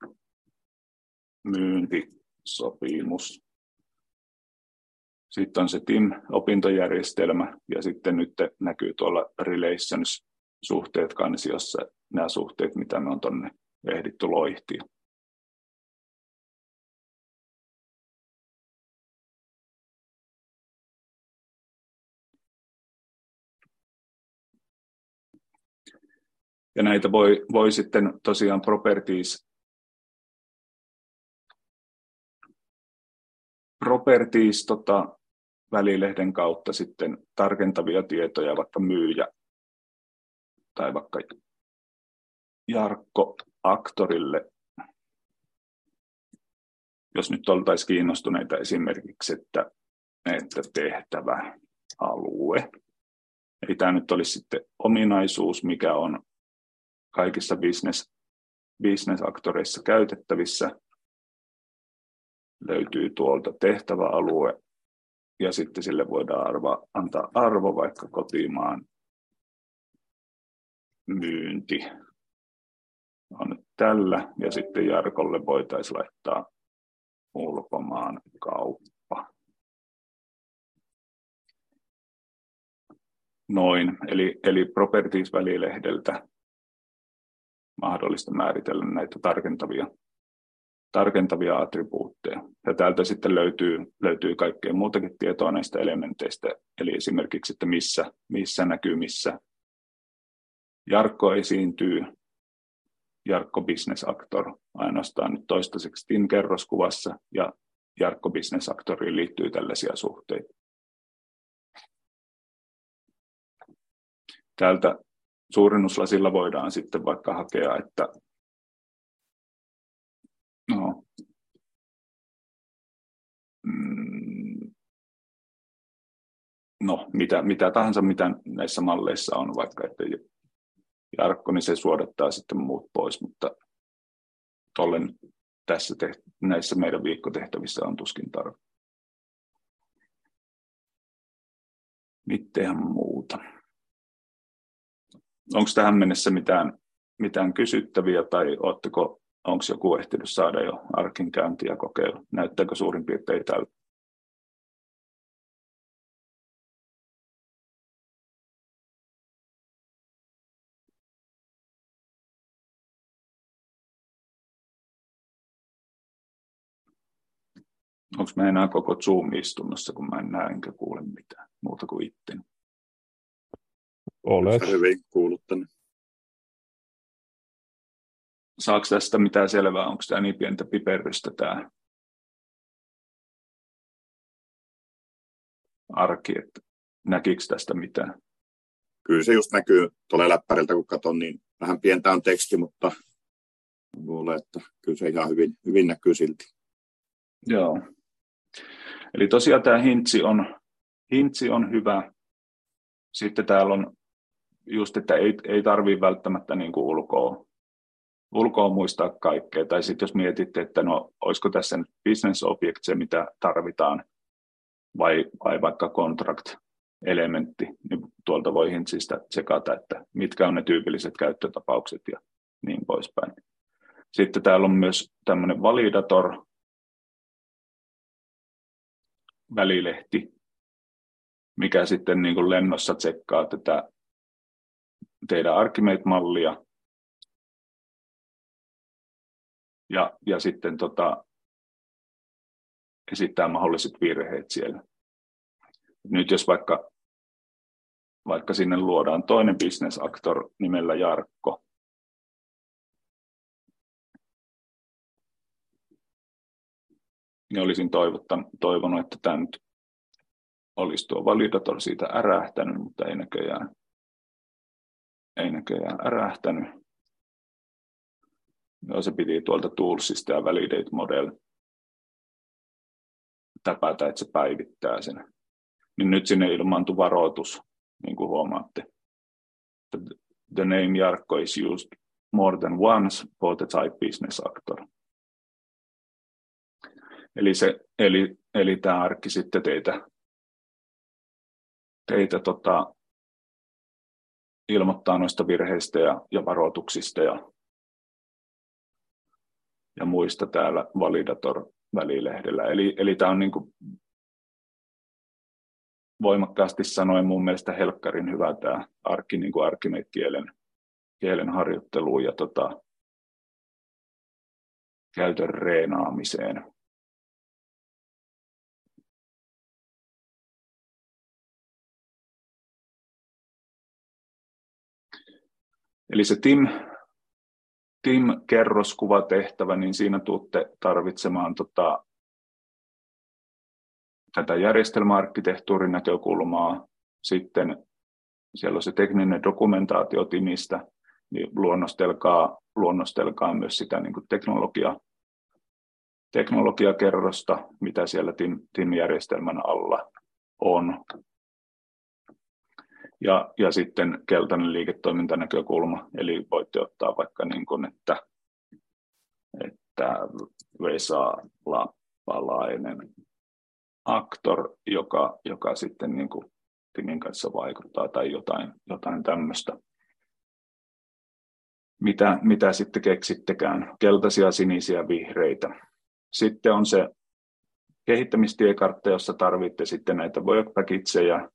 myyntisopimus. Sitten on se TIM-opintojärjestelmä ja sitten nyt näkyy tuolla relations-suhteet kansiossa, nämä suhteet, mitä me on tuonne ehditty loihtia. Ja näitä voi sitten tosiaan properties välilehden kautta sitten tarkentavia tietoja vaikka myyjä tai vaikka Jarkko Aktorille, jos nyt oltaisiin kiinnostuneita esimerkiksi, että tehtävä alue. Eli tämä nyt olisi sitten ominaisuus, mikä on kaikissa business-aktoreissa käytettävissä. Löytyy tuolta tehtäväalue ja sitten sille voidaan antaa arvo vaikka kotimaan myynti on nyt tällä ja sitten Jarkolle voitaisiin laittaa ulkomaan kauppa. Noin, eli properties-välilehdeltä mahdollista määritellä näitä tarkentavia attribuutteja. Ja täältä sitten löytyy kaikkea muutakin tietoa näistä elementeistä, eli esimerkiksi, että missä näkyy, missä Jarkko esiintyy, Jarkko Business Actor ainoastaan nyt toistaiseksi TIN-kerroskuvassa, ja Jarkko Business Actoriin liittyy tällaisia suhteita. Täältä suurennuslasilla voidaan sitten vaikka hakea, että mitä tahansa, mitä näissä malleissa on, vaikka että Jarkko, niin se suodattaa sitten muut pois, mutta näissä meidän viikkotehtävissä on tuskin tarve. Mitään muuta. Onko tähän mennessä mitään kysyttäviä tai onko joku ehtinyt saada jo arkin käyntiä kokeilla? Näyttääkö suurin piirtein tältä? Onko mä enää koko Zoom-istunnossa, kun mä en näe enkä kuule mitään muuta kuin itteni? Olet. Hyvin kuullut tänne. Saako tästä mitään selvää? Onko tämä niin pientä piperrystä tämä arki, että näkikö tästä mitään? Kyllä se just näkyy tuolla läppäriltä, kun katson, niin vähän pientä on teksti, mutta luulen, että kyllä se ihan hyvin näkyy silti. Joo. Eli tosiaan tämä hintsi on hyvä. Sitten täällä on just, että ei tarvitse välttämättä niin kuin ulkoa muistaa kaikkea. Tai sitten jos mietitte, että no olisiko tässä nyt business object se, mitä tarvitaan, vai vaikka contract-elementti, niin tuolta voi hintsistä tsekata, että mitkä on ne tyypilliset käyttötapaukset ja niin poispäin. Sitten täällä on myös tämmöinen validator, välilehti, mikä sitten niin kuin lennossa tsekkaa tätä teidän Archimate-mallia ja sitten esittää mahdolliset virheet siellä. Nyt jos vaikka sinne luodaan toinen business actor nimellä Jarkko, niin olisin toivonut, että tämä nyt olisi tuo validator siitä ärähtänyt, mutta ei näköjään ärähtänyt. Joo, se piti tuolta Toolsista ja Validate Model täpätä, että se päivittää sen. Niin nyt sinne ilmaantui varoitus, niin kuin huomaatte. The name Jarkko is used more than once for the type business actor. Eli tämä arkki sitten teitä ilmoittaa noista virheistä ja varoituksista ja muista täällä validator-välilehdellä. Eli tämä on niin kuin voimakkaasti sanoen mun mielestä helkkarin hyvä tämä arkki niin kuin Archimate-kielen harjoitteluun ja käytön reenaamiseen. Eli se TIM-kerroskuvatehtävä, niin siinä tuutte tarvitsemaan tätä järjestelmäarkkitehtuurin näkökulmaa. Sitten siellä on se tekninen dokumentaatio TIMistä, niin luonnostelkaa myös sitä niin kuin teknologiakerrosta, mitä siellä TIM-järjestelmän alla on. Ja sitten keltainen liiketoimintanäkökulma, eli voitte ottaa vaikka niin kuin, että Vesa-lappalainen aktor, joka sitten niin kuin TIMin kanssa vaikuttaa tai jotain tämmöistä. Mitä sitten keksittekään, keltaisia, sinisiä, vihreitä. Sitten on se kehittämistiekartta, jossa tarvitte sitten näitä workpackageja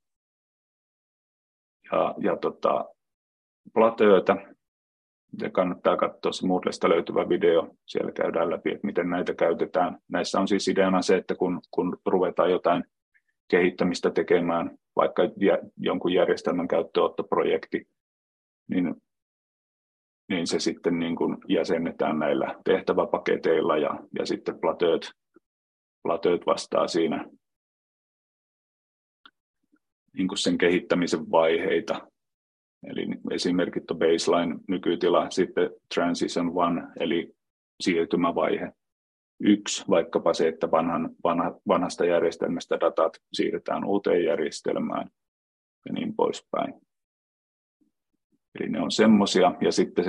ja platöötä. Ja kannattaa katsoa se Moodlesta löytyvä video. Siellä käydään läpi, että miten näitä käytetään. Näissä on siis ideana se, että kun ruvetaan jotain kehittämistä tekemään, vaikka jonkun järjestelmän käyttöönottoprojekti, niin se sitten niin kuin jäsennetään näillä tehtäväpaketeilla ja sitten platööt vastaa siinä niin kuin sen kehittämisen vaiheita. Eli esimerkiksi on baseline, nykytila, sitten transition 1, eli siirtymävaihe 1, vaikkapa se, että vanhasta järjestelmästä datat siirretään uuteen järjestelmään ja niin poispäin. Eli ne on semmoisia. Ja sitten se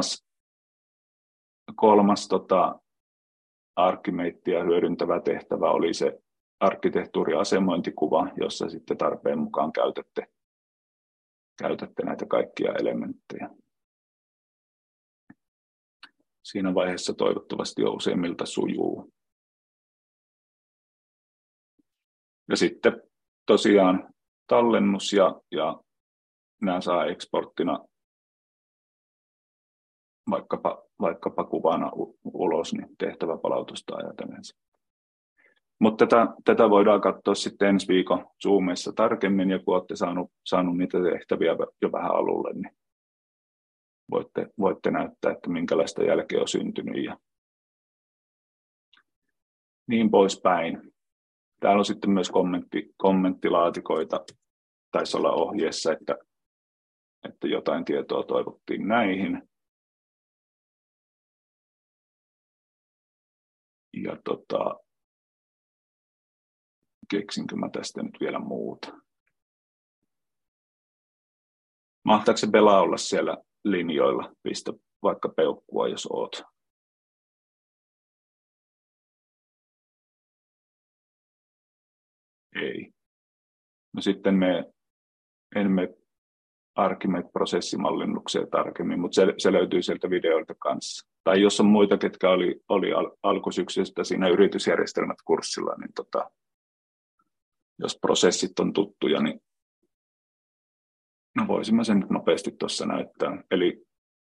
kolmas Archimedea hyödyntävä tehtävä oli se arkkitehtuuriasemointikuva, jossa sitten tarpeen mukaan käytätte näitä kaikkia elementtejä. Siinä vaiheessa toivottavasti jo useimmilta sujuu. Ja sitten tosiaan tallennus ja nämä saa eksporttina vaikkapa kuvana ulos, niin tehtäväpalautusta ajatellen. Mutta tätä voidaan katsoa sitten ensi viikon Zoomissa tarkemmin, ja kun olette saanut niitä tehtäviä jo vähän alulle, niin voitte näyttää, että minkälaista jälkeä on syntynyt ja niin poispäin. Täällä on sitten myös kommenttilaatikoita, taisi olla ohjeessa, että jotain tietoa toivottiin näihin. Ja keksinkö mä tästä nyt vielä muuta? Mahtaako se Bela olla siellä linjoilla? Pistä vaikka peukkua, jos oot. Ei. No sitten en mene Archimed-prosessimallinnukseen tarkemmin, mutta se löytyy sieltä videoilta kanssa. Tai jos on muita, ketkä oli alkusyksystä siinä yritysjärjestelmät-kurssilla, niin jos prosessit on tuttuja, niin no voisin mä sen nyt nopeasti tuossa näyttää. Eli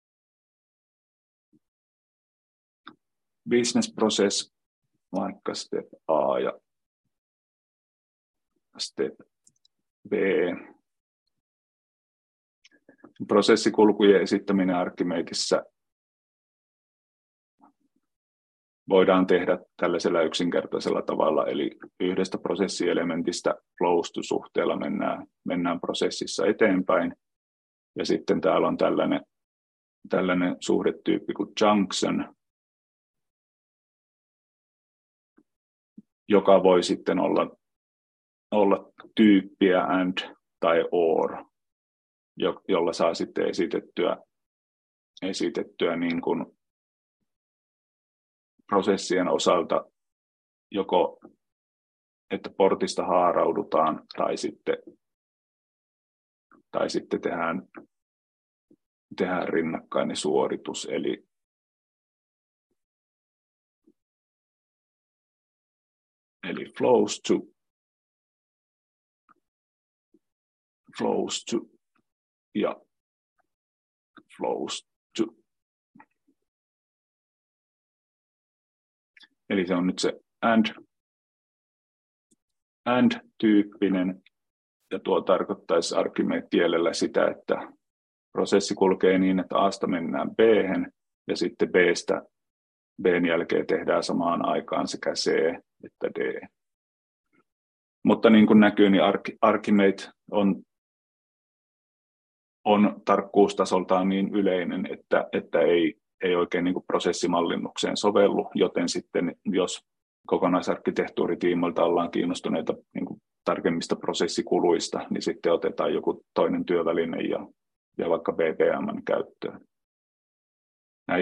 business process, vaikka step A ja step B. Prosessikulkujen esittäminen Archimedessä voidaan tehdä tällaisella yksinkertaisella tavalla, eli yhdestä prosessielementistä flows-to-suhteella mennään prosessissa eteenpäin. Ja sitten täällä on tällainen suhdetyyppi kuin junction, joka voi sitten olla tyyppiä and tai or, jolla saa sitten esitettyä niin kuin prosessien osalta joko, että portista haaraudutaan tai sitten tehdään rinnakkainen suoritus, eli flows to ja flows to. Eli se on nyt se and-tyyppinen, ja tuo tarkoittaisi Archimede-kielellä sitä, prosessi kulkee niin, että A:sta mennään B:hen ja sitten B:n jälkeen tehdään samaan aikaan sekä C että D. Mutta niin kuin näkyy, niin Archimate on tarkkuustasoltaan niin yleinen, että ei oikein niin kuin prosessimallinnukseen sovellu, joten sitten jos kokonaisarkkitehtuuritiimoilta ollaan kiinnostuneita niin kuin tarkemmista prosessikuluista, niin sitten otetaan joku toinen työväline ja vaikka BPM:n käyttöön. Nämä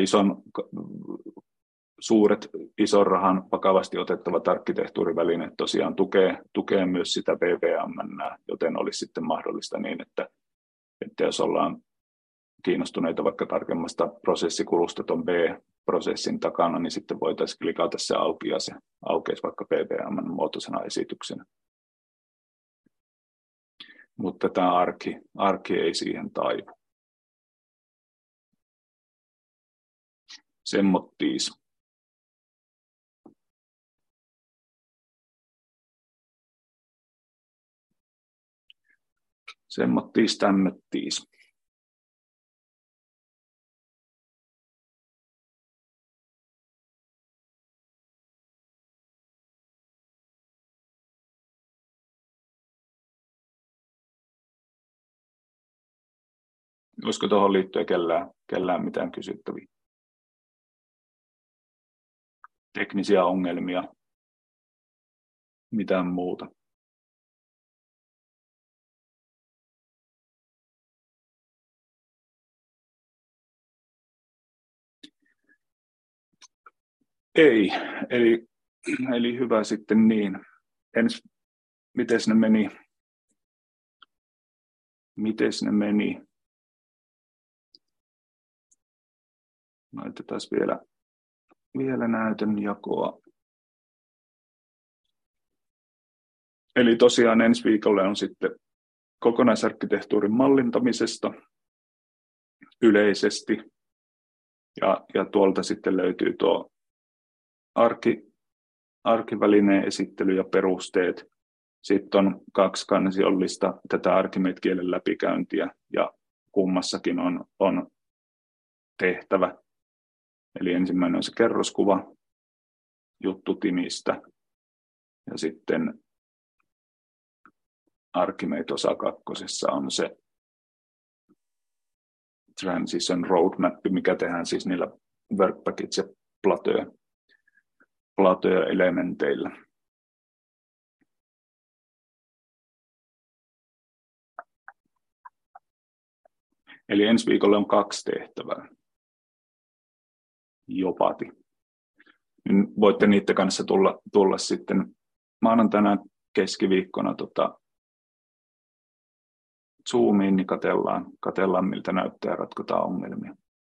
ison rahan vakavasti otettavat arkkitehtuurivälineet tosiaan tukee myös sitä BPM:ää, joten olisi sitten mahdollista niin, että jos ollaan kiinnostuneita vaikka tarkemmasta prosessikulusta tuon B-prosessin takana, niin sitten voitaisiin klikata se auki ja se aukeisi vaikka BPM:n muotoisena esityksenä. Mutta tämä arki ei siihen taivu. Semmottiis. Semmottiis tämmöttiis. Olisiko tuohon liittyen kellään mitään kysyttäviä? Teknisiä ongelmia? Mitään muuta? Ei, eli hyvä sitten niin. Miten ne meni? Laitetaan vielä näytön jakoa. Eli tosiaan ensi viikolle on sitten kokonaisarkkitehtuurin mallintamisesta yleisesti. Ja tuolta sitten löytyy tuo arkivälineen esittely ja perusteet. Sitten on 2 kansiollista tätä Archimate-kielen läpikäyntiä ja kummassakin on tehtävä. Eli ensimmäinen on se kerroskuva juttutimistä ja sitten Archimate-osa 2 on se Transition Roadmap, mikä tehdään siis niillä Workpackage ja Plateau-elementeillä. Eli ensi viikolla on 2 tehtävää. Jopati. Niin voitte niiden kanssa tulla sitten maanantaina keskiviikkona Zoomiin, niin katsellaan miltä näyttää ja ratkotaan ongelmia.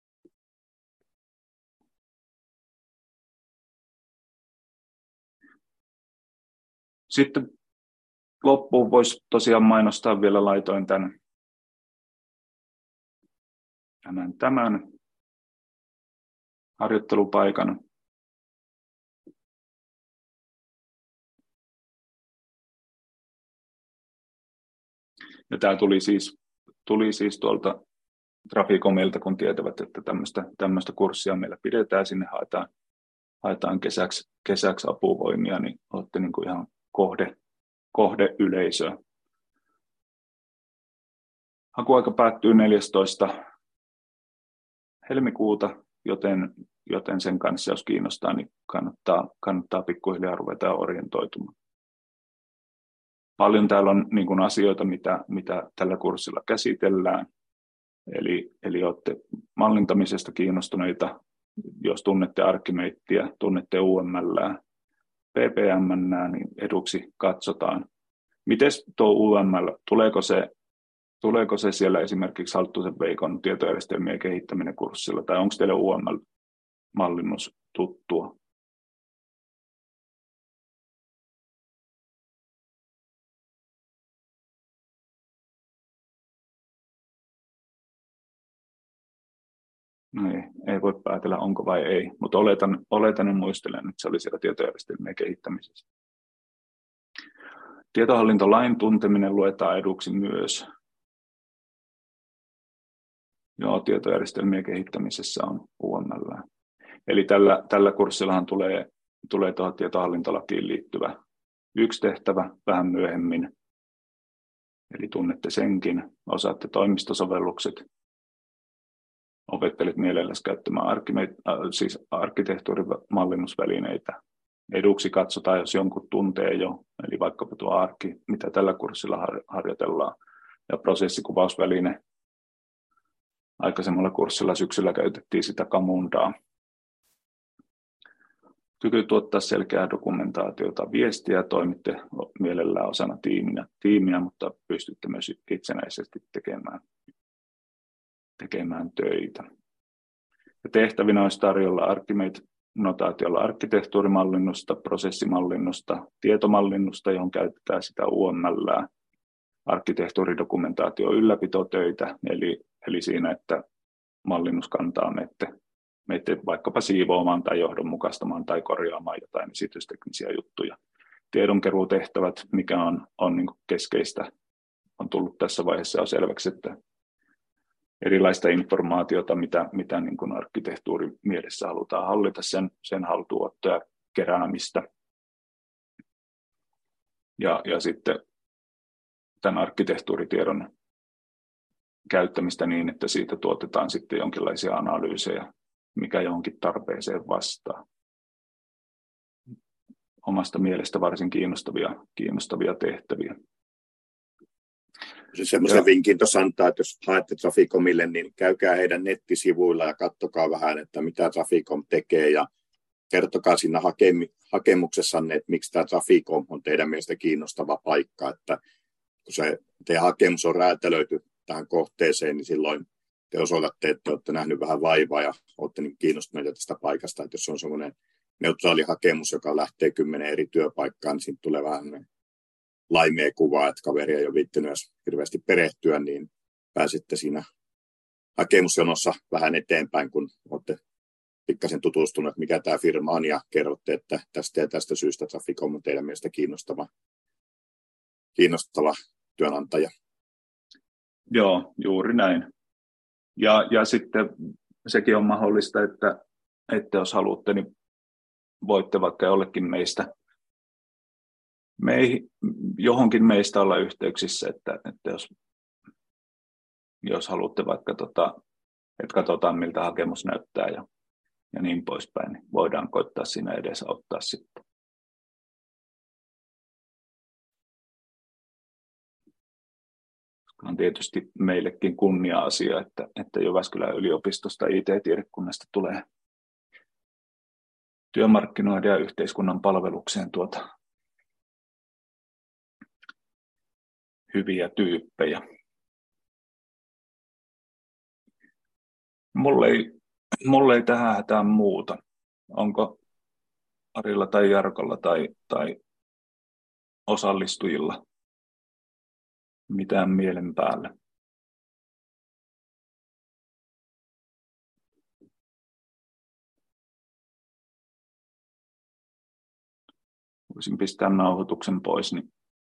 Sitten loppuun voisi tosiaan mainostaa vielä, laitoin tämän harjoittelupaikan. Ja tämä tuli siis tuolta Traficomilta, kun tietävät, että tämmöistä kurssia meillä pidetään, sinne haetaan kesäksi apuvoimia, niin olette niin kuin ihan kohdeyleisöä. Hakuaika päättyy 14. helmikuuta, joten sen kanssa, jos kiinnostaa, niin kannattaa pikkuhiljaa ruveta orientoitumaan. Paljon täällä on niin kuin asioita, mitä tällä kurssilla käsitellään. Eli olette mallintamisesta kiinnostuneita, jos tunnette Archimatea, tunnette UML, PPM, niin eduksi katsotaan. Miten tuo UML, tuleeko se siellä esimerkiksi Halttusen Veikon tietojärjestelmien kehittäminen kurssilla, tai onko teille UML-mallinnus tuttua? Ei voi päätellä, onko vai ei, mutta oletan ja muistelen, että se oli siellä tietojärjestelmien kehittämisessä. Tietohallintolain tunteminen luetaan eduksi myös. Joo, tietojärjestelmien kehittämisessä on UML. Eli tällä kurssillahan tulee tuohon tietohallintolakiin liittyvä yksi tehtävä vähän myöhemmin. Eli tunnette senkin, osaatte toimistosovellukset, opettelet mielelläsi käyttämään arkkitehtuurimallinnusvälineitä. Eduksi katsotaan, jos jonkun tuntee jo, eli vaikkapa tuo arkki, mitä tällä kurssilla harjoitellaan, ja prosessikuvausväline. Aikaisemmalla kurssilla syksyllä käytettiin sitä Camundaa. Kyky tuottaa selkeää dokumentaatiota, viestiä, toimitte mielellään osana tiimiä, mutta pystytte myös itsenäisesti tekemään töitä. Ja tehtävinä olisi tarjolla Archimate-notaatiolla arkkitehtuurimallinnusta, prosessimallinnusta, tietomallinnusta, johon käytetään sitä UML, arkkitehtuuridokumentaatio ylläpitotöitä, eli siinä, että mallinnuskantaa menette vaikkapa siivoamaan tai johdonmukaistamaan tai korjaamaan jotain esitysteknisiä juttuja. Tiedonkeruutehtävät, mikä on niin kuin keskeistä, on tullut tässä vaiheessa jo selväksi, että erilaista informaatiota, mitä niin kuin arkkitehtuurin mielessä halutaan hallita, sen haltuunottoa ja keräämistä. Ja sitten tämän arkkitehtuuritiedon käyttämistä niin, että siitä tuotetaan sitten jonkinlaisia analyysejä, mikä johonkin tarpeeseen vastaa. Omasta mielestä varsin kiinnostavia tehtäviä. Semmoisen vinkin tuossa antaa, että jos haette Traficomille, niin käykää heidän nettisivuilla ja katsokaa vähän, että mitä Traficom tekee ja kertokaa siinä hakemuksessanne, että miksi tämä Traficom on teidän mielestä kiinnostava paikka, että kun se teidän hakemus on räätälöity tähän kohteeseen, niin silloin te osoitatte, että olette nähneet vähän vaivaa ja olette niin kiinnostuneita tästä paikasta, että jos on semmoinen neutraali hakemus, joka lähtee 10 eri työpaikkaan, niin siitä tulee vähän laimea kuvaa, että kaveri ei ole viittinyt edes hirveästi perehtyä, niin pääsette siinä hakemusjonossa vähän eteenpäin, kun olette pikkasen tutustuneet, mikä tämä firma on, ja kerrotte, että tästä ja tästä syystä Traficom on teidän mielestä kiinnostava työnantaja. Joo, juuri näin. Ja sitten sekin on mahdollista, että jos haluatte, niin voitte vaikka jollekin johonkin meistä olla yhteyksissä, että jos haluatte vaikka, että katsotaan miltä hakemus näyttää ja niin poispäin, niin voidaan koittaa siinä edesauttaa sitten. On tietysti meillekin kunnia-asia, että Jyväskylän yliopistosta IT-tiedekunnasta tulee työmarkkinoiden ja yhteiskunnan palvelukseen hyviä tyyppejä. Mulle ei tähän hätään muuta. Onko Arilla tai Jarkolla tai osallistujilla mitään mielen päällä? Voisin pistää nauhoituksen pois, niin